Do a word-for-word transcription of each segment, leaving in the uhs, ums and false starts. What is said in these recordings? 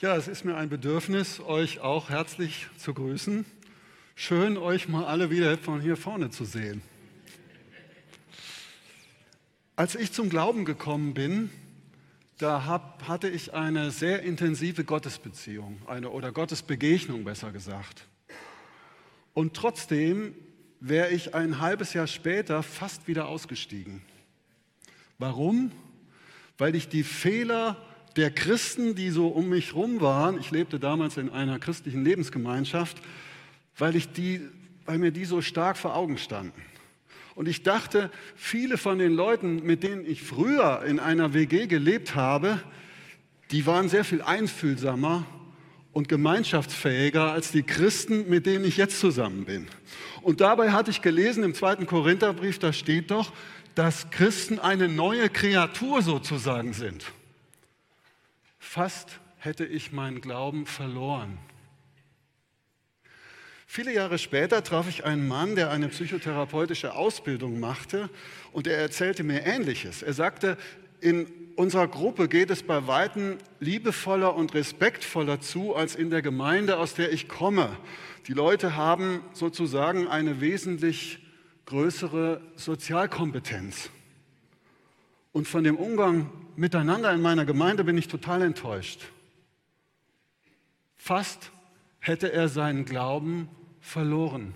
Ja, es ist mir ein Bedürfnis, euch auch herzlich zu grüßen. Schön, euch mal alle wieder von hier vorne zu sehen. Als ich zum Glauben gekommen bin, da hab, hatte ich eine sehr intensive Gottesbeziehung, eine oder Gottesbegegnung besser gesagt. Und trotzdem wäre ich ein halbes Jahr später fast wieder ausgestiegen. Warum? Weil ich die Fehler der Christen, die so um mich rum waren, ich lebte damals in einer christlichen Lebensgemeinschaft, weil, ich die, weil mir die so stark vor Augen standen. Und ich dachte, viele von den Leuten, mit denen ich früher in einer W G gelebt habe, die waren sehr viel einfühlsamer und gemeinschaftsfähiger als die Christen, mit denen ich jetzt zusammen bin. Und dabei hatte ich gelesen im zweiten Korintherbrief, da steht doch, dass Christen eine neue Kreatur sozusagen sind. Fast hätte ich meinen Glauben verloren. Viele Jahre später traf ich einen Mann, der eine psychotherapeutische Ausbildung machte, und er erzählte mir Ähnliches. Er sagte, in unserer Gruppe geht es bei Weitem liebevoller und respektvoller zu als in der Gemeinde, aus der ich komme. Die Leute haben sozusagen eine wesentlich größere Sozialkompetenz. Und von dem Umgang miteinander in meiner Gemeinde bin ich total enttäuscht. Fast hätte er seinen Glauben verloren.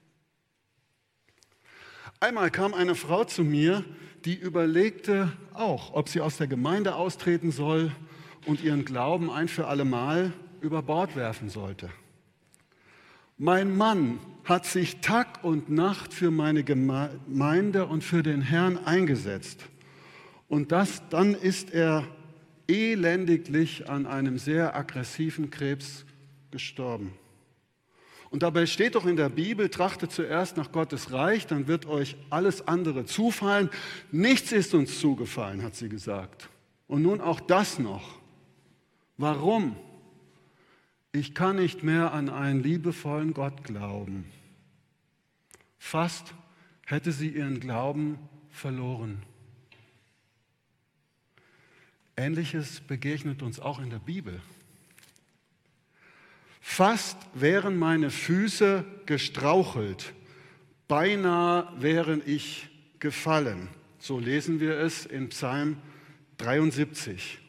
Einmal kam eine Frau zu mir, die überlegte auch, ob sie aus der Gemeinde austreten soll und ihren Glauben ein für alle Mal über Bord werfen sollte. Mein Mann hat sich Tag und Nacht für meine Gemeinde und für den Herrn eingesetzt. Und das, dann ist er elendiglich an einem sehr aggressiven Krebs gestorben. Und dabei steht doch in der Bibel, trachtet zuerst nach Gottes Reich, dann wird euch alles andere zufallen. Nichts ist uns zugefallen, hat sie gesagt. Und nun auch das noch. Warum? Ich kann nicht mehr an einen liebevollen Gott glauben. Fast hätte sie ihren Glauben verloren. Ähnliches begegnet uns auch in der Bibel. Fast wären meine Füße gestrauchelt, beinahe wären ich gefallen. So lesen wir es in Psalm dreiundsiebzig.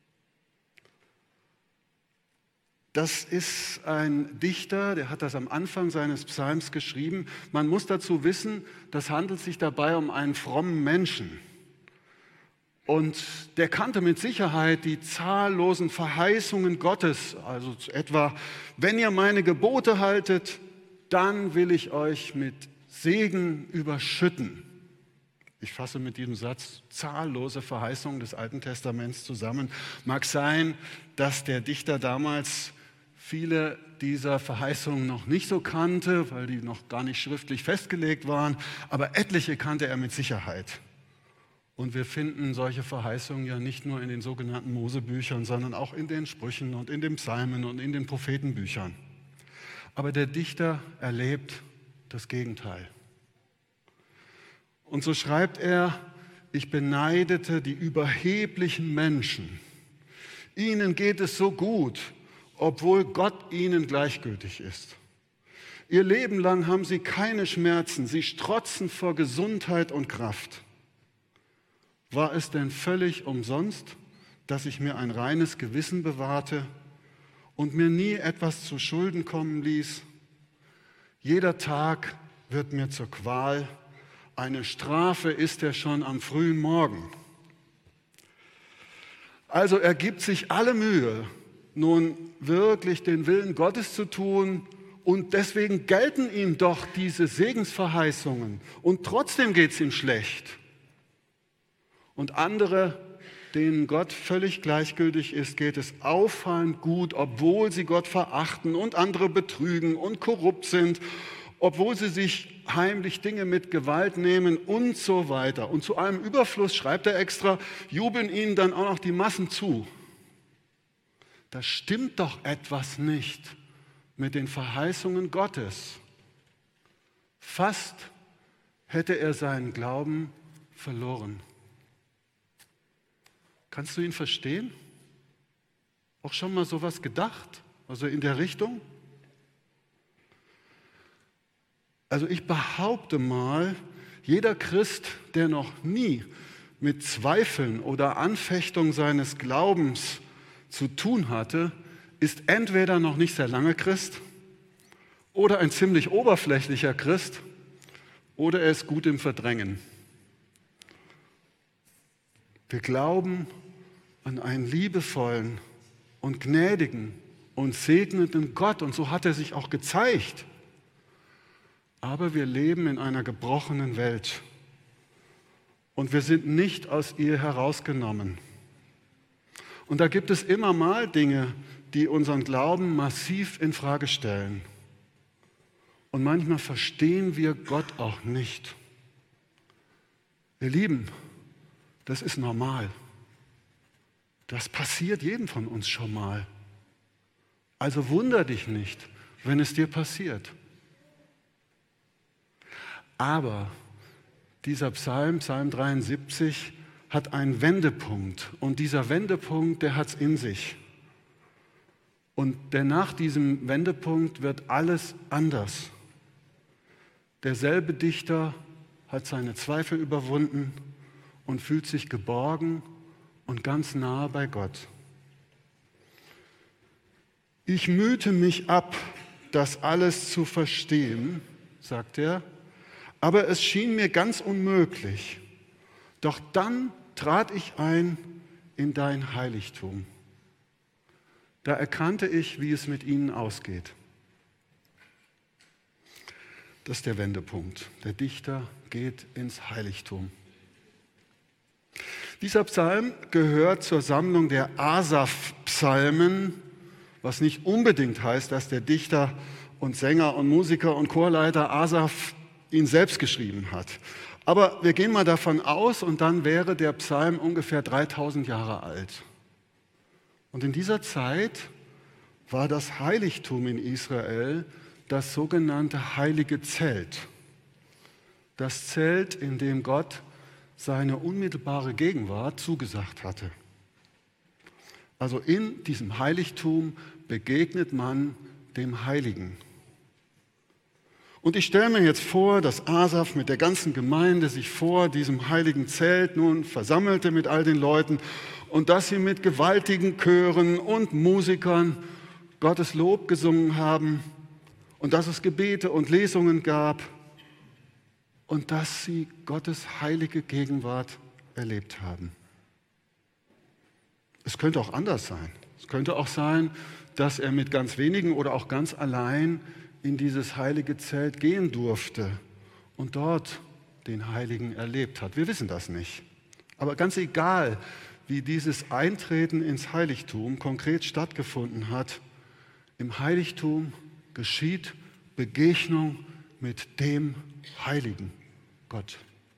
Das ist ein Dichter, der hat das am Anfang seines Psalms geschrieben. Man muss dazu wissen, das handelt sich dabei um einen frommen Menschen. Und der kannte mit Sicherheit die zahllosen Verheißungen Gottes, also etwa, wenn ihr meine Gebote haltet, dann will ich euch mit Segen überschütten. Ich fasse mit diesem Satz zahllose Verheißungen des Alten Testaments zusammen. Mag sein, dass der Dichter damals viele dieser Verheißungen noch nicht so kannte, weil die noch gar nicht schriftlich festgelegt waren, aber etliche kannte er mit Sicherheit. Und wir finden solche Verheißungen ja nicht nur in den sogenannten Mosebüchern, sondern auch in den Sprüchen und in den Psalmen und in den Prophetenbüchern. Aber der Dichter erlebt das Gegenteil. Und so schreibt er, ich beneidete die überheblichen Menschen. Ihnen geht es so gut, obwohl Gott ihnen gleichgültig ist. Ihr Leben lang haben sie keine Schmerzen, sie strotzen vor Gesundheit und Kraft. War es denn völlig umsonst, dass ich mir ein reines Gewissen bewahrte und mir nie etwas zu Schulden kommen ließ? Jeder Tag wird mir zur Qual, eine Strafe ist er schon am frühen Morgen. Also er gibt sich alle Mühe, nun wirklich den Willen Gottes zu tun, und deswegen gelten ihm doch diese Segensverheißungen, und trotzdem geht es ihm schlecht. Und andere, denen Gott völlig gleichgültig ist, geht es auffallend gut, obwohl sie Gott verachten und andere betrügen und korrupt sind, obwohl sie sich heimlich Dinge mit Gewalt nehmen und so weiter. Und zu allem Überfluss, schreibt er extra, jubeln ihnen dann auch noch die Massen zu. Da stimmt doch etwas nicht mit den Verheißungen Gottes. Fast hätte er seinen Glauben verloren. Kannst du ihn verstehen? Auch schon mal sowas gedacht? Also in der Richtung? Also ich behaupte mal, jeder Christ, der noch nie mit Zweifeln oder Anfechtung seines Glaubens zu tun hatte, ist entweder noch nicht sehr lange Christ oder ein ziemlich oberflächlicher Christ oder er ist gut im Verdrängen. Wir glauben an einen liebevollen und gnädigen und segnenden Gott und so hat er sich auch gezeigt. Aber wir leben in einer gebrochenen Welt und wir sind nicht aus ihr herausgenommen. Und da gibt es immer mal Dinge, die unseren Glauben massiv in Frage stellen. Und manchmal verstehen wir Gott auch nicht. Ihr Lieben, das ist normal. Das passiert jedem von uns schon mal. Also wunder dich nicht, wenn es dir passiert. Aber dieser Psalm, Psalm dreiundsiebzig, hat einen Wendepunkt. Und dieser Wendepunkt, der hat es in sich. Und der nach diesem Wendepunkt wird alles anders. Derselbe Dichter hat seine Zweifel überwunden und fühlt sich geborgen und ganz nahe bei Gott. Ich mühte mich ab, das alles zu verstehen, sagt er, aber es schien mir ganz unmöglich. Doch dann trat ich ein in dein Heiligtum. Da erkannte ich, wie es mit ihnen ausgeht. Das ist der Wendepunkt. Der Dichter geht ins Heiligtum. Dieser Psalm gehört zur Sammlung der Asaph-Psalmen, was nicht unbedingt heißt, dass der Dichter und Sänger und Musiker und Chorleiter Asaph ihn selbst geschrieben hat. Aber wir gehen mal davon aus und dann wäre der Psalm ungefähr dreitausend Jahre alt. Und in dieser Zeit war das Heiligtum in Israel das sogenannte heilige Zelt. Das Zelt, in dem Gott seine unmittelbare Gegenwart zugesagt hatte. Also in diesem Heiligtum begegnet man dem Heiligen. Und ich stelle mir jetzt vor, dass Asaph mit der ganzen Gemeinde sich vor diesem heiligen Zelt nun versammelte mit all den Leuten und dass sie mit gewaltigen Chören und Musikern Gottes Lob gesungen haben und dass es Gebete und Lesungen gab und dass sie Gottes heilige Gegenwart erlebt haben. Es könnte auch anders sein. Es könnte auch sein, dass er mit ganz wenigen oder auch ganz allein in dieses heilige Zelt gehen durfte und dort den Heiligen erlebt hat. Wir wissen das nicht. Aber ganz egal, wie dieses Eintreten ins Heiligtum konkret stattgefunden hat, im Heiligtum geschieht Begegnung mit dem Heiligen Gott.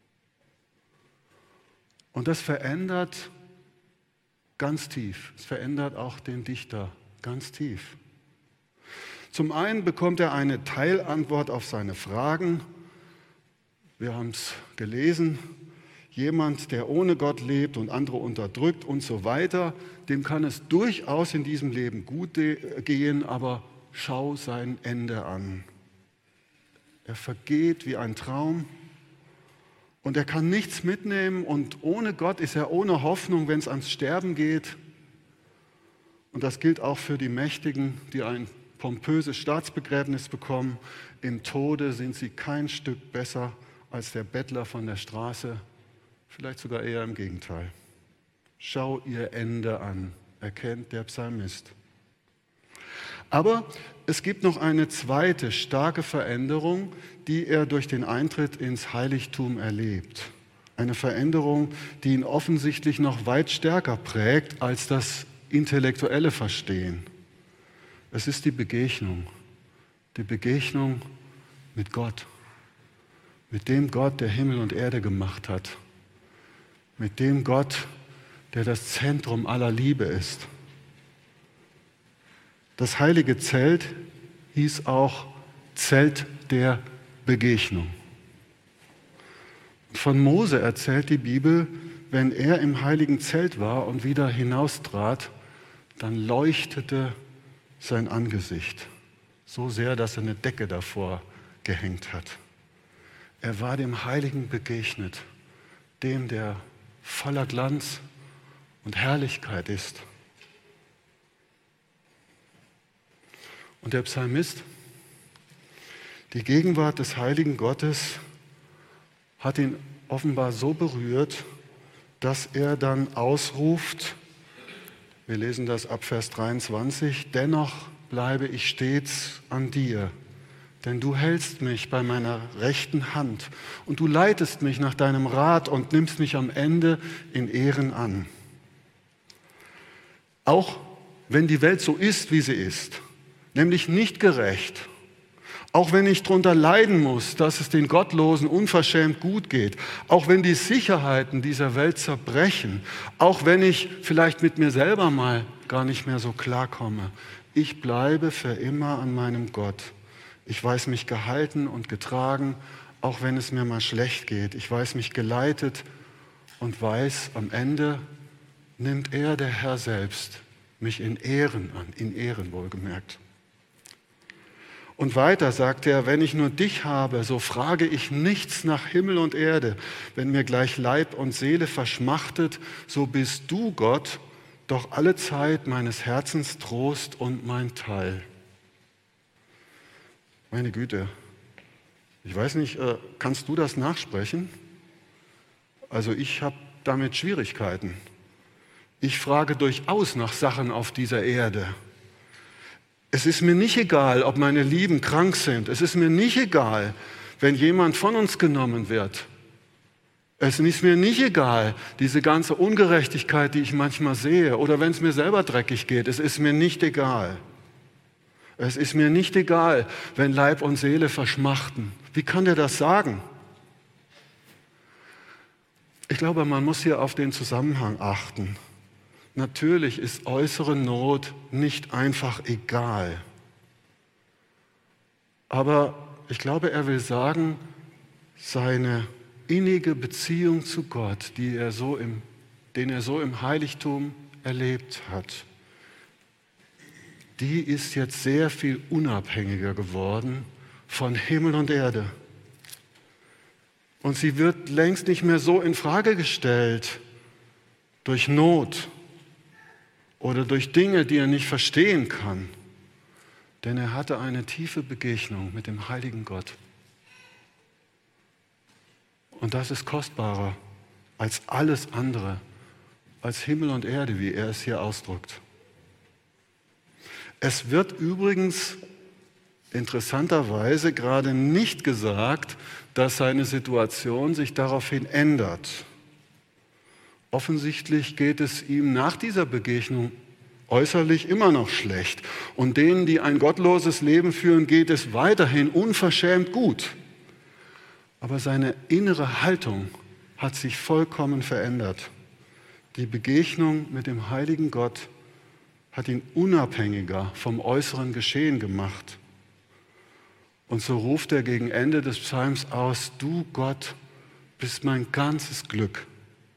Und das verändert ganz tief. Es verändert auch den Dichter ganz tief. Zum einen bekommt er eine Teilantwort auf seine Fragen. Wir haben es gelesen. Jemand, der ohne Gott lebt und andere unterdrückt und so weiter, dem kann es durchaus in diesem Leben gut gehen, aber schau sein Ende an. Er vergeht wie ein Traum und er kann nichts mitnehmen und ohne Gott ist er ohne Hoffnung, wenn es ans Sterben geht. Und das gilt auch für die Mächtigen, die ein pompöses Staatsbegräbnis bekommen. Im Tode sind sie kein Stück besser als der Bettler von der Straße, vielleicht sogar eher im Gegenteil. Schau ihr Ende an, erkennt der Psalmist. Aber es gibt noch eine zweite starke Veränderung, die er durch den Eintritt ins Heiligtum erlebt. Eine Veränderung, die ihn offensichtlich noch weit stärker prägt als das intellektuelle Verstehen. Es ist die Begegnung, die Begegnung mit Gott, mit dem Gott, der Himmel und Erde gemacht hat, mit dem Gott, der das Zentrum aller Liebe ist. Das heilige Zelt hieß auch Zelt der Begegnung. Von Mose erzählt die Bibel, wenn er im heiligen Zelt war und wieder hinaustrat, dann leuchtete sein Angesicht so sehr, dass er eine Decke davor gehängt hat. Er war dem Heiligen begegnet, dem, der voller Glanz und Herrlichkeit ist. Und der Psalmist, die Gegenwart des heiligen Gottes hat ihn offenbar so berührt, dass er dann ausruft, wir lesen das ab Vers dreiundzwanzig, dennoch bleibe ich stets an dir, denn du hältst mich bei meiner rechten Hand und du leitest mich nach deinem Rat und nimmst mich am Ende in Ehren an. Auch wenn die Welt so ist, wie sie ist, nämlich nicht gerecht, auch wenn ich darunter leiden muss, dass es den Gottlosen unverschämt gut geht, auch wenn die Sicherheiten dieser Welt zerbrechen, auch wenn ich vielleicht mit mir selber mal gar nicht mehr so klarkomme, ich bleibe für immer an meinem Gott. Ich weiß mich gehalten und getragen, auch wenn es mir mal schlecht geht. Ich weiß mich geleitet und weiß, am Ende nimmt er, der Herr selbst, mich in Ehren an, in Ehren wohlgemerkt. Und weiter sagt er, wenn ich nur dich habe, so frage ich nichts nach Himmel und Erde. Wenn mir gleich Leib und Seele verschmachtet, so bist du, Gott, doch alle Zeit meines Herzens Trost und mein Teil. Meine Güte, ich weiß nicht, kannst du das nachsprechen? Also ich habe damit Schwierigkeiten. Ich frage durchaus nach Sachen auf dieser Erde. Es ist mir nicht egal, ob meine Lieben krank sind. Es ist mir nicht egal, wenn jemand von uns genommen wird. Es ist mir nicht egal, diese ganze Ungerechtigkeit, die ich manchmal sehe, oder wenn es mir selber dreckig geht. Es ist mir nicht egal. Es ist mir nicht egal, wenn Leib und Seele verschmachten. Wie kann der das sagen? Ich glaube, man muss hier auf den Zusammenhang achten. Natürlich ist äußere Not nicht einfach egal. Aber ich glaube, er will sagen, seine innige Beziehung zu Gott, die er so im, den er so im Heiligtum erlebt hat, die ist jetzt sehr viel unabhängiger geworden von Himmel und Erde. Und sie wird längst nicht mehr so in Frage gestellt durch Not oder durch Dinge, die er nicht verstehen kann. Denn er hatte eine tiefe Begegnung mit dem heiligen Gott. Und das ist kostbarer als alles andere, als Himmel und Erde, wie er es hier ausdrückt. Es wird übrigens interessanterweise gerade nicht gesagt, dass seine Situation sich daraufhin ändert. Offensichtlich geht es ihm nach dieser Begegnung äußerlich immer noch schlecht. Und denen, die ein gottloses Leben führen, geht es weiterhin unverschämt gut. Aber seine innere Haltung hat sich vollkommen verändert. Die Begegnung mit dem heiligen Gott hat ihn unabhängiger vom äußeren Geschehen gemacht. Und so ruft er gegen Ende des Psalms aus, du Gott bist mein ganzes Glück.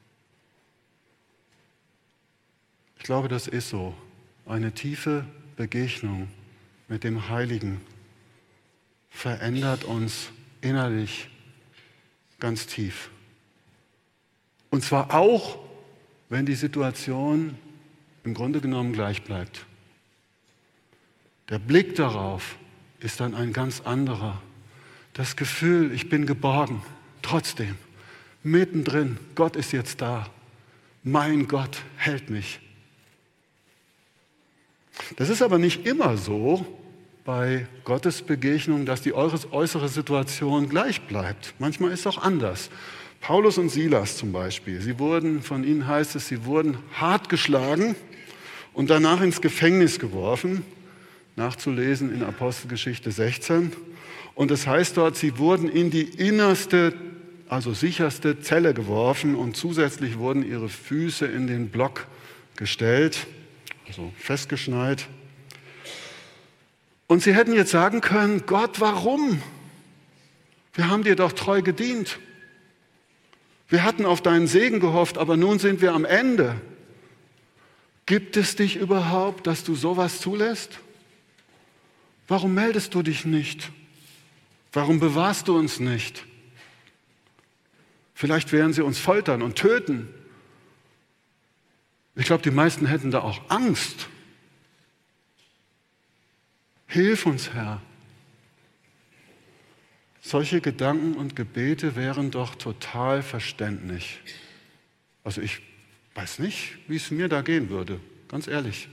Ich glaube, das ist so. Eine tiefe Begegnung mit dem Heiligen verändert uns innerlich ganz tief. Und zwar auch, wenn die Situation im Grunde genommen gleich bleibt. Der Blick darauf ist dann ein ganz anderer. Das Gefühl, ich bin geborgen, trotzdem, mittendrin, Gott ist jetzt da. Mein Gott hält mich. Das ist aber nicht immer so bei Gottes Begegnung, dass die äußere Situation gleich bleibt. Manchmal ist es auch anders. Paulus und Silas zum Beispiel, sie wurden, von ihnen heißt es, sie wurden hart geschlagen und danach ins Gefängnis geworfen, nachzulesen in Apostelgeschichte sechzehn. Und es heißt dort, sie wurden in die innerste, also sicherste Zelle geworfen und zusätzlich wurden ihre Füße in den Block gestellt, also festgeschnallt. Und sie hätten jetzt sagen können, Gott, warum? Wir haben dir doch treu gedient. Wir hatten auf deinen Segen gehofft, aber nun sind wir am Ende. Gibt es dich überhaupt, dass du sowas zulässt? Warum meldest du dich nicht? Warum bewahrst du uns nicht? Vielleicht werden sie uns foltern und töten. Ich glaube, die meisten hätten da auch Angst. Hilf uns, Herr. Solche Gedanken und Gebete wären doch total verständlich. Also ich weiß nicht, wie es mir da gehen würde, ganz ehrlich.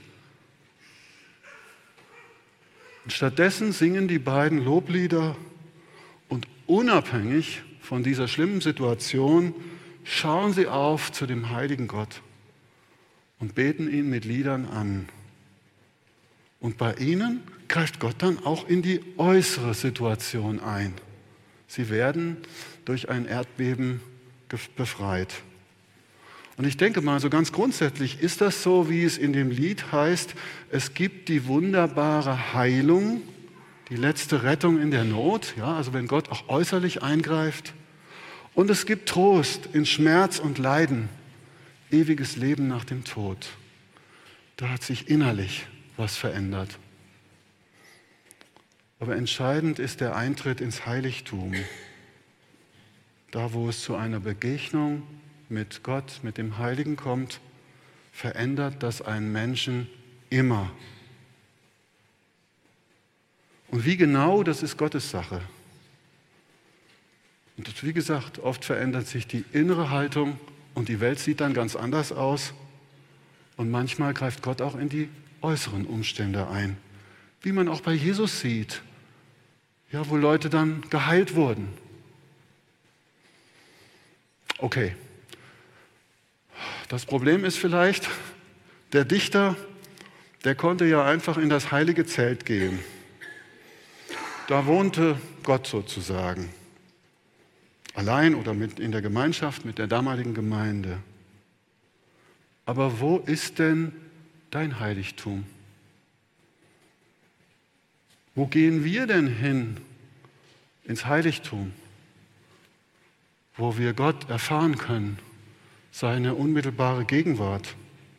Und stattdessen singen die beiden Loblieder und unabhängig von dieser schlimmen Situation schauen sie auf zu dem heiligen Gott und beten ihn mit Liedern an. Und bei ihnen greift Gott dann auch in die äußere Situation ein. Sie werden durch ein Erdbeben befreit. Und ich denke mal, so ganz grundsätzlich ist das so, wie es in dem Lied heißt, es gibt die wunderbare Heilung, die letzte Rettung in der Not, ja, also wenn Gott auch äußerlich eingreift. Und es gibt Trost in Schmerz und Leiden, ewiges Leben nach dem Tod. Da hat sich innerlich was verändert. Aber entscheidend ist der Eintritt ins Heiligtum. Da, wo es zu einer Begegnung mit Gott, mit dem Heiligen kommt, verändert das einen Menschen immer. Und wie genau, das ist Gottes Sache. Und das, wie gesagt, oft verändert sich die innere Haltung und die Welt sieht dann ganz anders aus. Und manchmal greift Gott auch in die äußeren Umstände ein. Wie man auch bei Jesus sieht, ja, wo Leute dann geheilt wurden. Okay. Das Problem ist vielleicht, der Dichter, der konnte ja einfach in das heilige Zelt gehen. Da wohnte Gott sozusagen. Allein oder mit in der Gemeinschaft mit der damaligen Gemeinde. Aber wo ist denn dein Heiligtum? Wo gehen wir denn hin ins Heiligtum, wo wir Gott erfahren können, seine unmittelbare Gegenwart?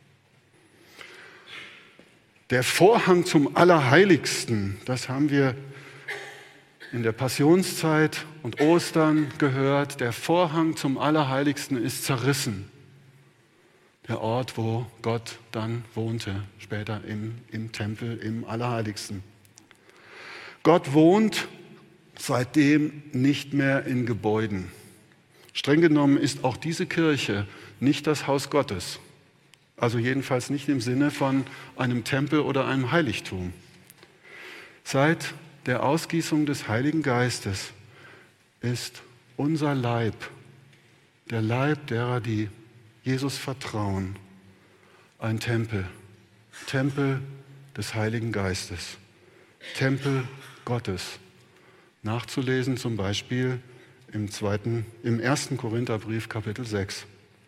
Der Vorhang zum Allerheiligsten, das haben wir in der Passionszeit und Ostern gehört, der Vorhang zum Allerheiligsten ist zerrissen. Der Ort, wo Gott dann wohnte, später im, im Tempel, im Allerheiligsten. Gott wohnt seitdem nicht mehr in Gebäuden. Streng genommen ist auch diese Kirche nicht das Haus Gottes. Also jedenfalls nicht im Sinne von einem Tempel oder einem Heiligtum. Seit der Ausgießung des Heiligen Geistes ist unser Leib, der Leib derer, die Jesus vertrauen, ein Tempel, Tempel des Heiligen Geistes, Tempel Gottes. Nachzulesen zum Beispiel im, zweiten, im ersten Korintherbrief, Kapitel sechs.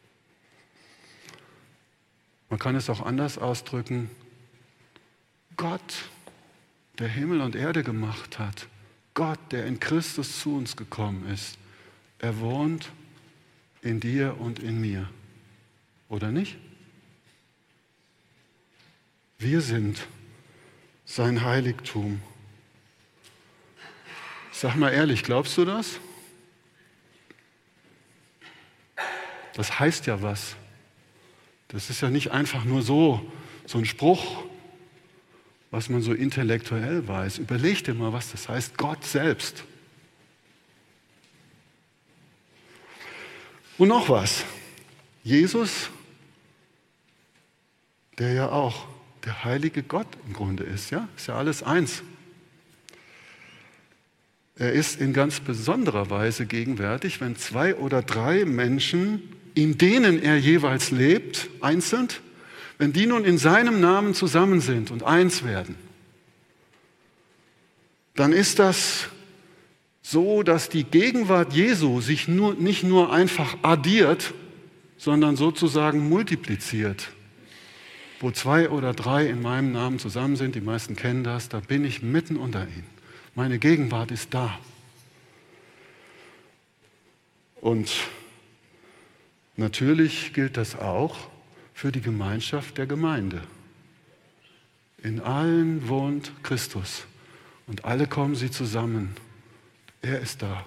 Man kann es auch anders ausdrücken. Gott, der Himmel und Erde gemacht hat, Gott, der in Christus zu uns gekommen ist, er wohnt in dir und in mir. Oder nicht? Wir sind sein Heiligtum. Sag mal ehrlich, glaubst du das? Das heißt ja was. Das ist ja nicht einfach nur so, so ein Spruch, was man so intellektuell weiß. Überleg dir mal, was das heißt. Gott selbst. Und noch was. Jesus, der ja auch der heilige Gott im Grunde ist, ja, ist ja alles eins. Er ist in ganz besonderer Weise gegenwärtig, wenn zwei oder drei Menschen, in denen er jeweils lebt, einzeln, wenn die nun in seinem Namen zusammen sind und eins werden, dann ist das so, dass die Gegenwart Jesu sich nur, nicht nur einfach addiert, sondern sozusagen multipliziert. Wo zwei oder drei in meinem Namen zusammen sind, die meisten kennen das, da bin ich mitten unter ihnen. Meine Gegenwart ist da. Und natürlich gilt das auch für die Gemeinschaft der Gemeinde. In allen wohnt Christus und alle kommen sie zusammen. Er ist da.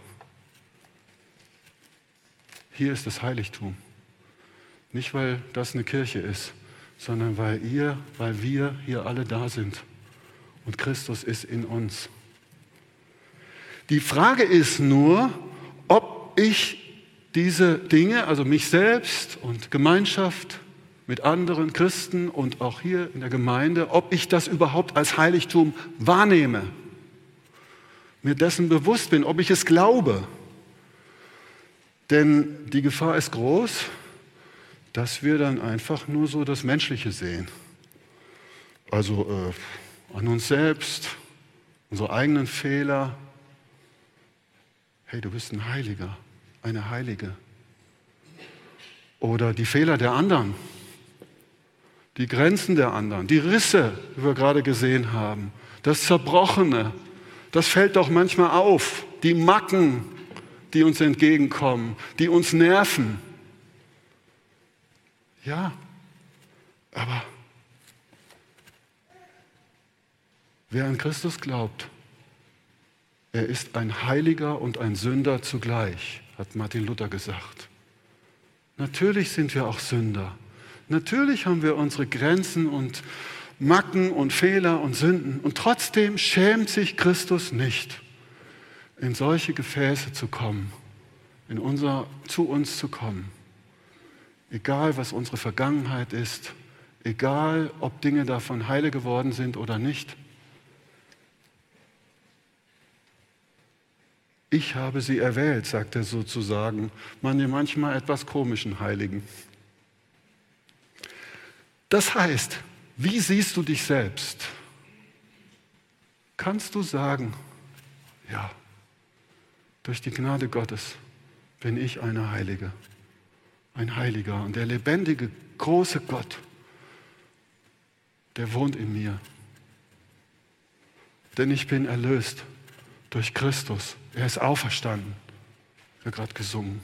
Hier ist das Heiligtum. Nicht, weil das eine Kirche ist, sondern weil ihr, weil wir hier alle da sind. Und Christus ist in uns. Die Frage ist nur, ob ich diese Dinge, also mich selbst und Gemeinschaft mit anderen Christen und auch hier in der Gemeinde, ob ich das überhaupt als Heiligtum wahrnehme, mir dessen bewusst bin, ob ich es glaube. Denn die Gefahr ist groß, dass wir dann einfach nur so das Menschliche sehen. Also äh, an uns selbst, unsere eigenen Fehler. Hey, du bist ein Heiliger, eine Heilige. Oder die Fehler der anderen, die Grenzen der anderen, die Risse, die wir gerade gesehen haben, das Zerbrochene, das fällt doch manchmal auf, die Macken, die uns entgegenkommen, die uns nerven. Ja, aber wer an Christus glaubt, er ist ein Heiliger und ein Sünder zugleich, hat Martin Luther gesagt. Natürlich sind wir auch Sünder. Natürlich haben wir unsere Grenzen und Macken und Fehler und Sünden. Und trotzdem schämt sich Christus nicht, in solche Gefäße zu kommen, in unser, zu uns zu kommen. Egal, was unsere Vergangenheit ist, egal, ob Dinge davon heile geworden sind oder nicht. Ich habe sie erwählt, sagt er sozusagen, manchmal etwas komischen Heiligen. Das heißt, wie siehst du dich selbst? Kannst du sagen, ja, durch die Gnade Gottes bin ich eine Heilige, ein Heiliger und der lebendige, große Gott, der wohnt in mir. Denn ich bin erlöst durch Christus. Er ist auferstanden. Wir haben gerade gesungen.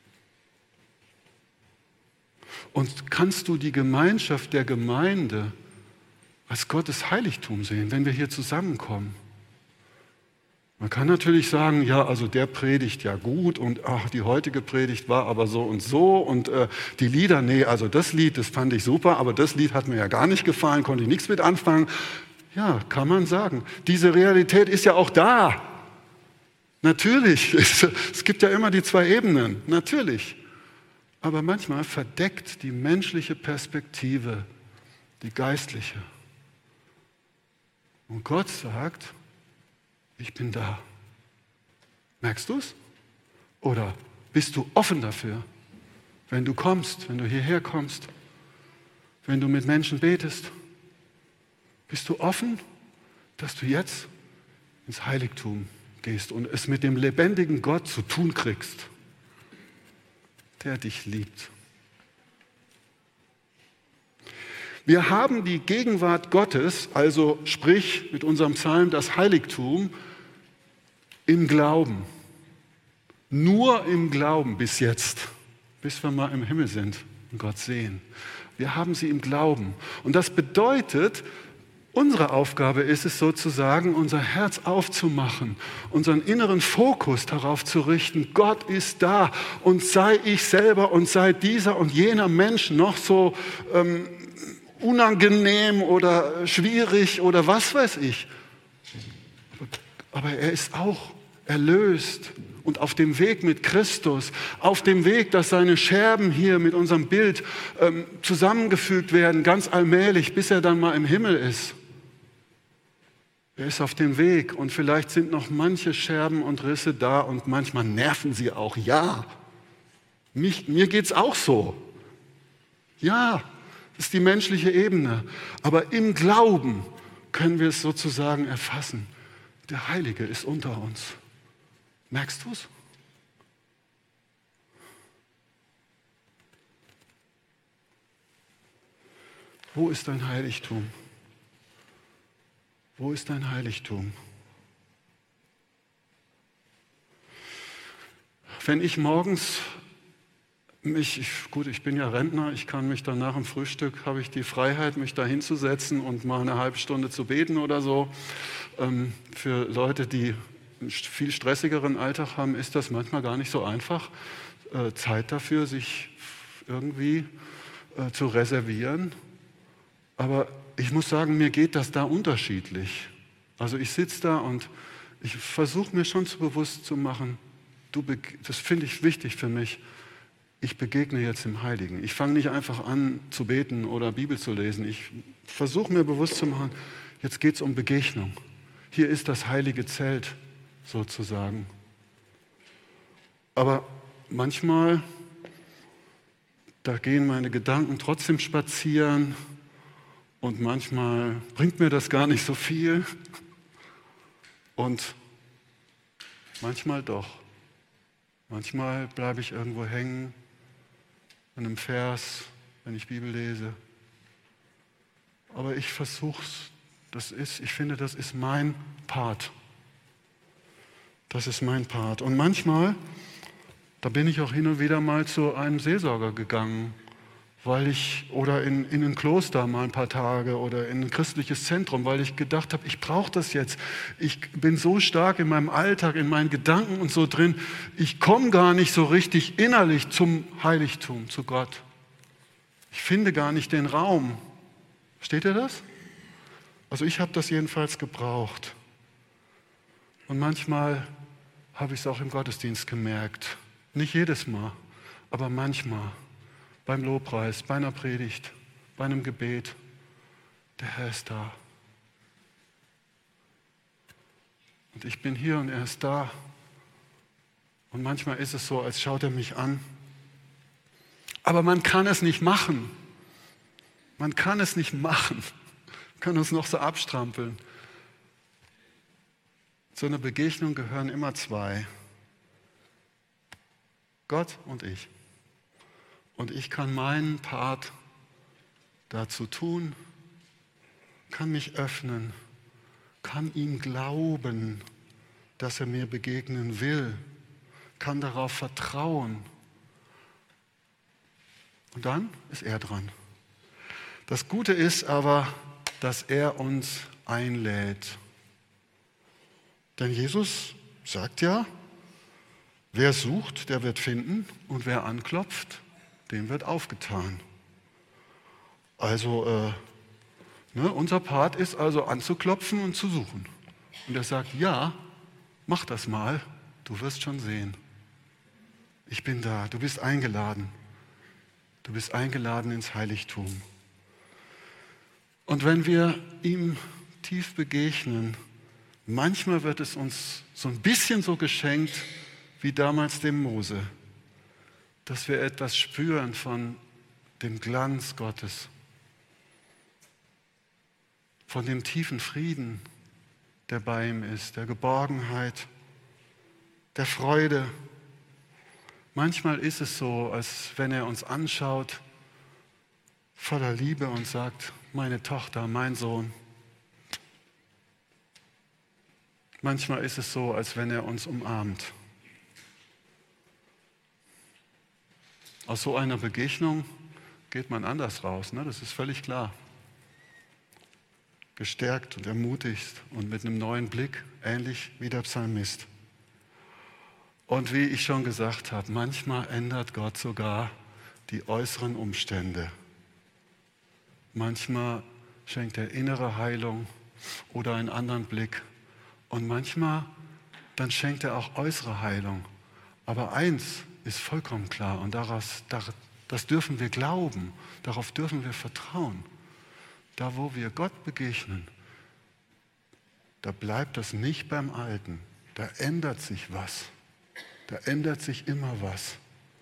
Und kannst du die Gemeinschaft der Gemeinde als Gottes Heiligtum sehen, wenn wir hier zusammenkommen? Man kann natürlich sagen, ja, also der predigt ja gut und ach, die heutige Predigt war aber so und so und äh, die Lieder, nee, also das Lied, das fand ich super, aber das Lied hat mir ja gar nicht gefallen, konnte ich nichts mit anfangen. Ja, kann man sagen. Diese Realität ist ja auch da. Natürlich, es, es gibt ja immer die zwei Ebenen, natürlich. Aber manchmal verdeckt die menschliche Perspektive die geistliche. Und Gott sagt, ich bin da. Merkst du es? Oder bist du offen dafür, wenn du kommst, wenn du hierher kommst, wenn du mit Menschen betest? Bist du offen, dass du jetzt ins Heiligtum gehst und es mit dem lebendigen Gott zu tun kriegst, der dich liebt? Wir haben die Gegenwart Gottes, also sprich mit unserem Psalm das Heiligtum, im Glauben. Nur im Glauben bis jetzt, bis wir mal im Himmel sind und Gott sehen. Wir haben sie im Glauben. Und das bedeutet, unsere Aufgabe ist es sozusagen, unser Herz aufzumachen, unseren inneren Fokus darauf zu richten, Gott ist da und sei ich selber und sei dieser und jener Mensch noch so ähm, unangenehm oder schwierig oder was weiß ich. Aber er ist auch erlöst und auf dem Weg mit Christus, auf dem Weg, dass seine Scherben hier mit unserem Bild ähm, zusammengefügt werden, ganz allmählich, bis er dann mal im Himmel ist. Er ist auf dem Weg und vielleicht sind noch manche Scherben und Risse da und manchmal nerven sie auch. Ja, mich, mir geht es auch so. Ja, das ist die menschliche Ebene. Aber im Glauben können wir es sozusagen erfassen. Der Heilige ist unter uns. Merkst du es? Wo ist dein Heiligtum? Wo ist dein Heiligtum? Wenn ich morgens mich, ich, gut, ich bin ja Rentner, ich kann mich dann nach dem Frühstück, habe ich die Freiheit, mich da hinzusetzen und mal eine halbe Stunde zu beten oder so. Ähm, für Leute, die einen viel stressigeren Alltag haben, ist das manchmal gar nicht so einfach, äh, Zeit dafür sich irgendwie äh, zu reservieren. Aber ich muss sagen, mir geht das da unterschiedlich. Also ich sitze da und ich versuche mir schon zu bewusst zu machen, du, das finde ich wichtig für mich, ich begegne jetzt dem Heiligen. Ich fange nicht einfach an zu beten oder Bibel zu lesen. Ich versuche mir bewusst zu machen, jetzt geht es um Begegnung. Hier ist das heilige Zelt sozusagen. Aber manchmal, da gehen meine Gedanken trotzdem spazieren und manchmal bringt mir das gar nicht so viel und manchmal doch. Manchmal bleibe ich irgendwo hängen an einem Vers, wenn ich Bibel lese. Aber ich versuche es, das ist, ich finde, das ist mein Part. Das ist mein Part. Und manchmal, da bin ich auch hin und wieder mal zu einem Seelsorger gegangen, weil ich, oder in, in ein Kloster mal ein paar Tage oder in ein christliches Zentrum, weil ich gedacht habe, ich brauche das jetzt. Ich bin so stark in meinem Alltag, in meinen Gedanken und so drin, ich komme gar nicht so richtig innerlich zum Heiligtum, zu Gott. Ich finde gar nicht den Raum. Versteht ihr das? Also ich habe das jedenfalls gebraucht. Und manchmal habe ich es auch im Gottesdienst gemerkt. Nicht jedes Mal, aber manchmal. Beim Lobpreis, bei einer Predigt, bei einem Gebet. Der Herr ist da. Und ich bin hier und er ist da. Und manchmal ist es so, als schaut er mich an. Aber man kann es nicht machen. Man kann es nicht machen. Man kann uns noch so abstrampeln. Zu einer Begegnung gehören immer zwei. Gott und ich. Und ich kann meinen Part dazu tun, kann mich öffnen, kann ihm glauben, dass er mir begegnen will, kann darauf vertrauen. Und dann ist er dran. Das Gute ist aber, dass er uns einlädt. Denn Jesus sagt ja, wer sucht, der wird finden und wer anklopft, dem wird aufgetan. Also äh, ne, unser Part ist also anzuklopfen und zu suchen. Und er sagt, ja, mach das mal, du wirst schon sehen. Ich bin da, du bist eingeladen. Du bist eingeladen ins Heiligtum. Und wenn wir ihm tief begegnen, manchmal wird es uns so ein bisschen so geschenkt wie damals dem Mose, dass wir etwas spüren von dem Glanz Gottes, von dem tiefen Frieden, der bei ihm ist, der Geborgenheit, der Freude. Manchmal ist es so, als wenn er uns anschaut, voller Liebe und sagt, meine Tochter, mein Sohn. Manchmal ist es so, als wenn er uns umarmt. Aus so einer Begegnung geht man anders raus, ne? Das ist völlig klar. Gestärkt und ermutigt und mit einem neuen Blick, ähnlich wie der Psalmist. Und wie ich schon gesagt habe, manchmal ändert Gott sogar die äußeren Umstände. Manchmal schenkt er innere Heilung oder einen anderen Blick. Und manchmal, dann schenkt er auch äußere Heilung. Aber eins ist vollkommen klar und daraus, das dürfen wir glauben, darauf dürfen wir vertrauen. Da, wo wir Gott begegnen, da bleibt das nicht beim Alten. Da ändert sich was. Da ändert sich immer was.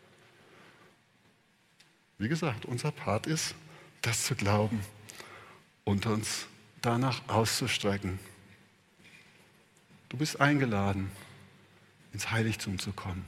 Wie gesagt, unser Part ist, das zu glauben und uns danach auszustrecken. Du bist eingeladen, ins Heiligtum zu kommen.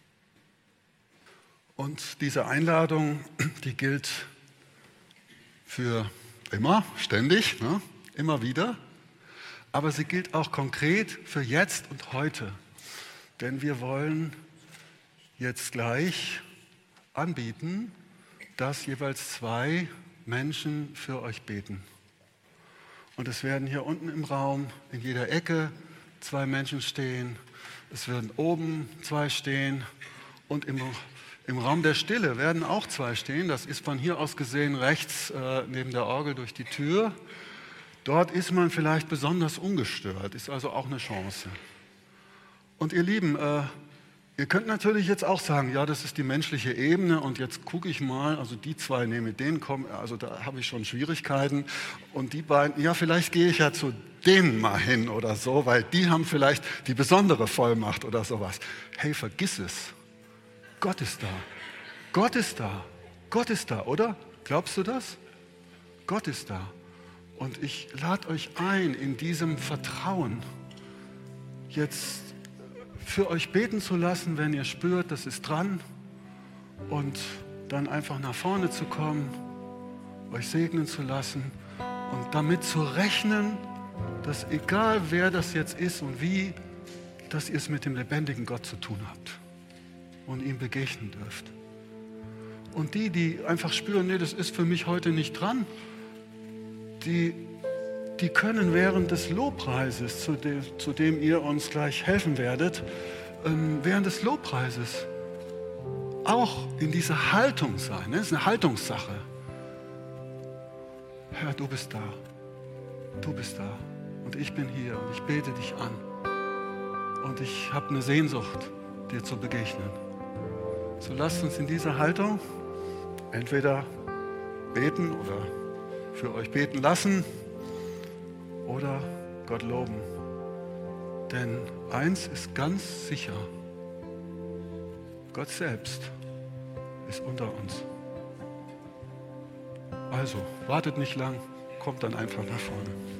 Und diese Einladung, die gilt für immer, ständig, ne? Immer wieder. Aber sie gilt auch konkret für jetzt und heute. Denn wir wollen jetzt gleich anbieten, dass jeweils zwei Menschen für euch beten. Und es werden hier unten im Raum, in jeder Ecke, zwei Menschen stehen. Es werden oben zwei stehen. Und im, im Raum der Stille werden auch zwei stehen. Das ist von hier aus gesehen rechts äh, neben der Orgel durch die Tür. Dort ist man vielleicht besonders ungestört, ist also auch eine Chance. Und ihr Lieben, äh, ihr könnt natürlich jetzt auch sagen, ja, das ist die menschliche Ebene und jetzt gucke ich mal, also die zwei, nee, mit denen kommen, also da habe ich schon Schwierigkeiten und die beiden, ja, vielleicht gehe ich ja zu denen mal hin oder so, weil die haben vielleicht die besondere Vollmacht oder sowas. Hey, vergiss es. Gott ist da. Gott ist da. Gott ist da, oder? Glaubst du das? Gott ist da. Und ich lade euch ein, in diesem Vertrauen jetzt für euch beten zu lassen, wenn ihr spürt, das ist dran, und dann einfach nach vorne zu kommen, euch segnen zu lassen und damit zu rechnen, dass egal wer das jetzt ist und wie, dass ihr es mit dem lebendigen Gott zu tun habt und ihm begegnen dürft. Und die, die einfach spüren, nee, das ist für mich heute nicht dran, die, die können während des Lobpreises, zu dem, zu dem ihr uns gleich helfen werdet, ähm, während des Lobpreises auch in dieser Haltung sein. Ne? Das ist eine Haltungssache. Herr, du bist da. Du bist da. Und ich bin hier und ich bete dich an. Und ich habe eine Sehnsucht, dir zu begegnen. So lasst uns in dieser Haltung entweder beten oder für euch beten lassen oder Gott loben. Denn eins ist ganz sicher, Gott selbst ist unter uns. Also, wartet nicht lang, kommt dann einfach nach vorne.